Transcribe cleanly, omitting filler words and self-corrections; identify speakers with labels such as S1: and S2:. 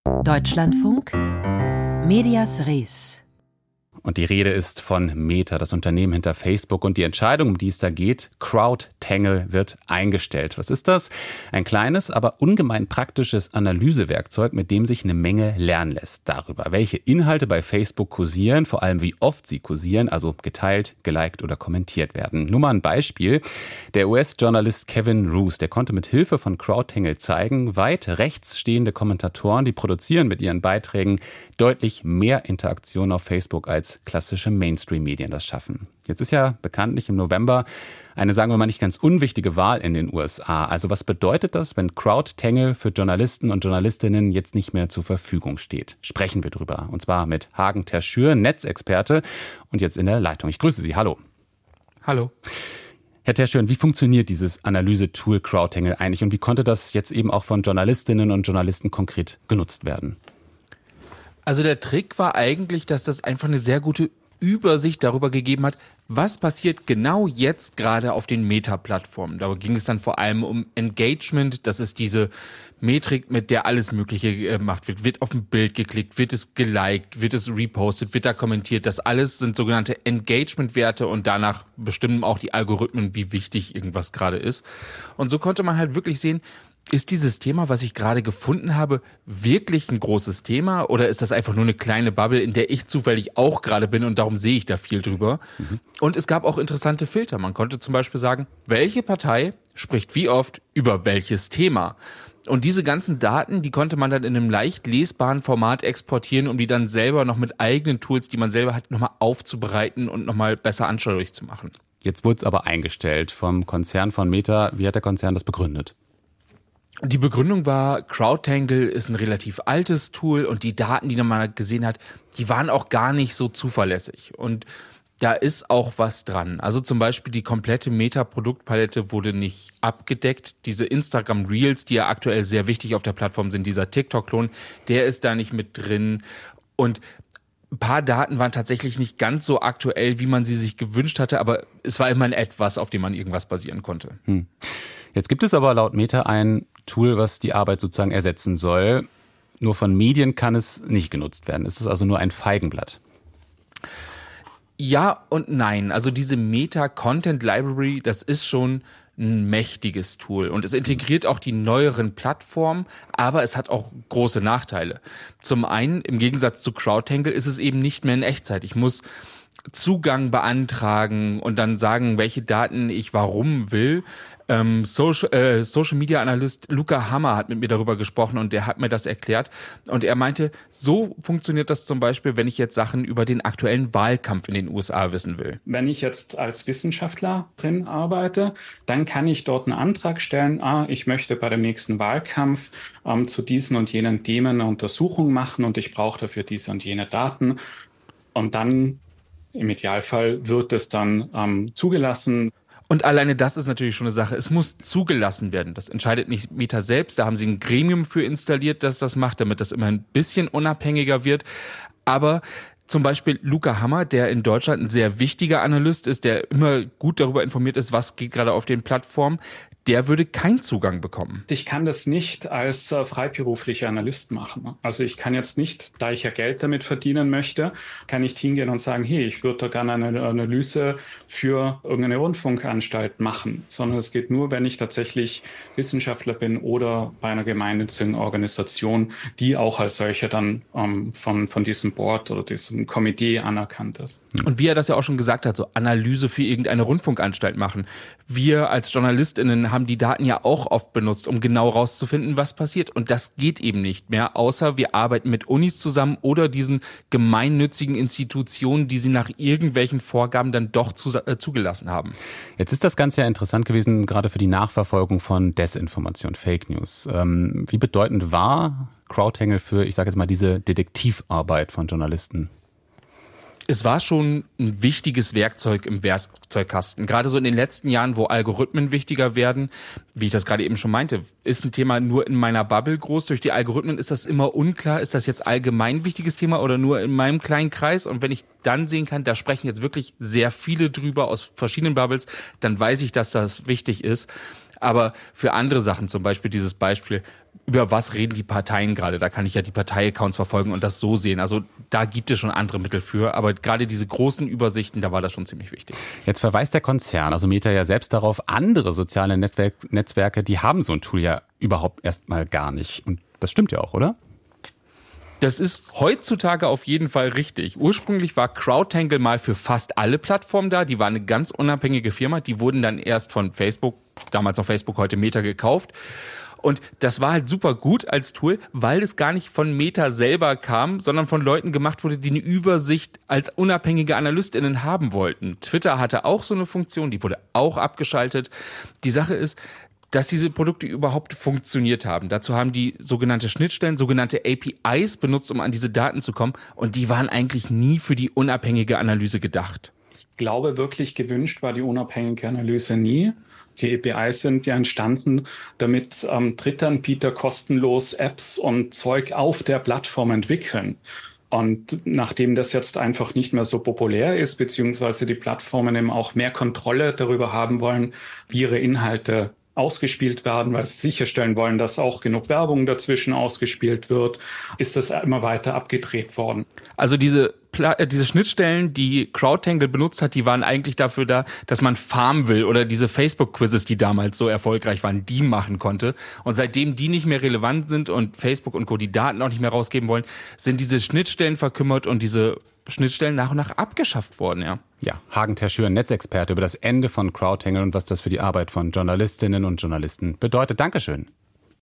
S1: Deutschlandfunk, Medias Res.
S2: Und die Rede ist von Meta, das Unternehmen hinter Facebook. Und die Entscheidung, um die es da geht, CrowdTangle, wird eingestellt. Was ist das? Ein kleines, aber ungemein praktisches Analysewerkzeug, mit dem sich eine Menge lernen lässt. Darüber, welche Inhalte bei Facebook kursieren, vor allem wie oft sie kursieren, also geteilt, geliked oder kommentiert werden. Nur mal ein Beispiel. Der US-Journalist Kevin Roose, der konnte mit Hilfe von CrowdTangle zeigen, weit rechts stehende Kommentatoren, die produzieren mit ihren Beiträgen deutlich mehr Interaktion auf Facebook als klassische Mainstream-Medien das schaffen. Jetzt ist ja bekanntlich im November eine, sagen wir mal, nicht ganz unwichtige Wahl in den USA. Also was bedeutet das, wenn CrowdTangle für Journalisten und Journalistinnen jetzt nicht mehr zur Verfügung steht? Sprechen wir drüber. Und zwar mit Hagen Terschür, Netzexperte und jetzt in der Leitung. Ich grüße Sie. Hallo.
S3: Hallo.
S2: Herr Terschür, wie funktioniert dieses Analyse-Tool CrowdTangle eigentlich und wie konnte das jetzt eben auch von Journalistinnen und Journalisten konkret genutzt werden?
S3: Also der Trick war eigentlich, dass das einfach eine sehr gute Übersicht darüber gegeben hat, was passiert genau jetzt gerade auf den Meta-Plattformen. Da ging es dann vor allem um Engagement. Das ist diese Metrik, mit der alles Mögliche gemacht wird. Wird auf ein Bild geklickt, wird es geliked, wird es repostet, wird da kommentiert. Das alles sind sogenannte Engagement-Werte und danach bestimmen auch die Algorithmen, wie wichtig irgendwas gerade ist. Und so konnte man halt wirklich sehen, ist dieses Thema, was ich gerade gefunden habe, wirklich ein großes Thema oder ist das einfach nur eine kleine Bubble, in der ich zufällig auch gerade bin und darum sehe ich da viel drüber? Und es gab auch interessante Filter. Man konnte zum Beispiel sagen, welche Partei spricht wie oft über welches Thema? Und diese ganzen Daten, die konnte man dann in einem leicht lesbaren Format exportieren, um die dann selber noch mit eigenen Tools, die man selber hat, nochmal aufzubereiten und nochmal besser anschaulich zu machen.
S2: Jetzt wurde es aber eingestellt vom Konzern von Meta. Wie hat der Konzern das begründet?
S3: Die Begründung war, CrowdTangle ist ein relativ altes Tool und die Daten, die man gesehen hat, die waren auch gar nicht so zuverlässig. Und da ist auch was dran. Also zum Beispiel die komplette Meta-Produktpalette wurde nicht abgedeckt. Diese Instagram Reels, die ja aktuell sehr wichtig auf der Plattform sind, dieser TikTok-Klon, der ist da nicht mit drin. Und ein paar Daten waren tatsächlich nicht ganz so aktuell, wie man sie sich gewünscht hatte, aber es war immerhin etwas, auf dem man irgendwas basieren konnte.
S2: Jetzt gibt es aber laut Meta ein Tool, was die Arbeit sozusagen ersetzen soll. Nur von Medien kann es nicht genutzt werden. Es ist also nur ein Feigenblatt.
S3: Ja und nein. Also diese Meta Content Library, das ist schon ein mächtiges Tool und es integriert auch die neueren Plattformen, aber es hat auch große Nachteile. Zum einen, im Gegensatz zu CrowdTangle, ist es eben nicht mehr in Echtzeit. Ich muss Zugang beantragen und dann sagen, welche Daten ich warum will. Social Media Analyst Luca Hammer hat mit mir darüber gesprochen und der hat mir das erklärt. Und er meinte, so funktioniert das zum Beispiel, wenn ich jetzt Sachen über den aktuellen Wahlkampf in den USA wissen will.
S4: Wenn ich jetzt als Wissenschaftlerin arbeite, dann kann ich dort einen Antrag stellen, ich möchte bei dem nächsten Wahlkampf zu diesen und jenen Themen eine Untersuchung machen und ich brauche dafür diese und jene Daten. Und dann im Idealfall wird es dann zugelassen.
S3: Und alleine das ist natürlich schon eine Sache. Es muss zugelassen werden. Das entscheidet nicht Meta selbst. Da haben sie ein Gremium für installiert, das das macht, damit das immer ein bisschen unabhängiger wird. Aber zum Beispiel Luca Hammer, der in Deutschland ein sehr wichtiger Analyst ist, der immer gut darüber informiert ist, was geht gerade auf den Plattformen, der würde keinen Zugang bekommen.
S4: Ich kann das nicht als freiberuflicher Analyst machen. Also ich kann jetzt nicht, da ich ja Geld damit verdienen möchte, kann nicht hingehen und sagen, hey, ich würde da gerne eine Analyse für irgendeine Rundfunkanstalt machen, sondern es geht nur, wenn ich tatsächlich Wissenschaftler bin oder bei einer gemeinnützigen Organisation, die auch als solche dann von diesem Board oder diesem Komitee anerkannt ist.
S3: Und wie er das ja auch schon gesagt hat, so Analyse für irgendeine Rundfunkanstalt machen. Wir als JournalistInnen haben die Daten ja auch oft benutzt, um genau rauszufinden, was passiert. Und das geht eben nicht mehr, außer wir arbeiten mit Unis zusammen oder diesen gemeinnützigen Institutionen, die sie nach irgendwelchen Vorgaben dann doch zugelassen haben.
S2: Jetzt ist das Ganze ja interessant gewesen, gerade für die Nachverfolgung von Desinformation, Fake News. Wie bedeutend war CrowdTangle für, ich sage jetzt mal, diese Detektivarbeit von Journalisten?
S3: Es war schon ein wichtiges Werkzeug im Werkzeugkasten. Gerade so in den letzten Jahren, wo Algorithmen wichtiger werden, wie ich das gerade eben schon meinte, ist ein Thema nur in meiner Bubble groß. Durch die Algorithmen ist das immer unklar, ist das jetzt allgemein wichtiges Thema oder nur in meinem kleinen Kreis? Und wenn ich dann sehen kann, da sprechen jetzt wirklich sehr viele drüber aus verschiedenen Bubbles, dann weiß ich, dass das wichtig ist. Aber für andere Sachen, zum Beispiel dieses Beispiel, über was reden die Parteien gerade. Da kann ich ja die Parteiaccounts verfolgen und das so sehen. Also da gibt es schon andere Mittel für. Aber gerade diese großen Übersichten, da war das schon ziemlich wichtig.
S2: Jetzt verweist der Konzern, also Meta, ja selbst darauf, andere soziale Netzwerke, die haben so ein Tool ja überhaupt erstmal gar nicht. Und das stimmt ja auch, oder?
S3: Das ist heutzutage auf jeden Fall richtig. Ursprünglich war CrowdTangle mal für fast alle Plattformen da. Die war eine ganz unabhängige Firma. Die wurden dann erst von Facebook, damals noch Facebook, heute Meta, gekauft. Und das war halt super gut als Tool, weil es gar nicht von Meta selber kam, sondern von Leuten gemacht wurde, die eine Übersicht als unabhängige AnalystInnen haben wollten. Twitter hatte auch so eine Funktion, die wurde auch abgeschaltet. Die Sache ist, dass diese Produkte überhaupt funktioniert haben. Dazu haben die sogenannte Schnittstellen, sogenannte APIs benutzt, um an diese Daten zu kommen. Und die waren eigentlich nie für die unabhängige Analyse gedacht.
S4: Ich glaube, wirklich gewünscht war die unabhängige Analyse nie. Die APIs sind ja entstanden, damit Drittanbieter kostenlos Apps und Zeug auf der Plattform entwickeln. Und nachdem das jetzt einfach nicht mehr so populär ist, beziehungsweise die Plattformen eben auch mehr Kontrolle darüber haben wollen, wie ihre Inhalte ausgespielt werden, weil sie sicherstellen wollen, dass auch genug Werbung dazwischen ausgespielt wird, ist das immer weiter abgedreht worden.
S3: Also diese Schnittstellen, die CrowdTangle benutzt hat, die waren eigentlich dafür da, dass man Farmville oder diese Facebook-Quizzes, die damals so erfolgreich waren, die machen konnte. Und seitdem die nicht mehr relevant sind und Facebook und Co. die Daten auch nicht mehr rausgeben wollen, sind diese Schnittstellen verkümmert und diese Schnittstellen nach und nach abgeschafft worden, ja.
S2: Ja, Hagen Terschür, Netzexperte über das Ende von CrowdTangle und was das für die Arbeit von Journalistinnen und Journalisten bedeutet. Dankeschön.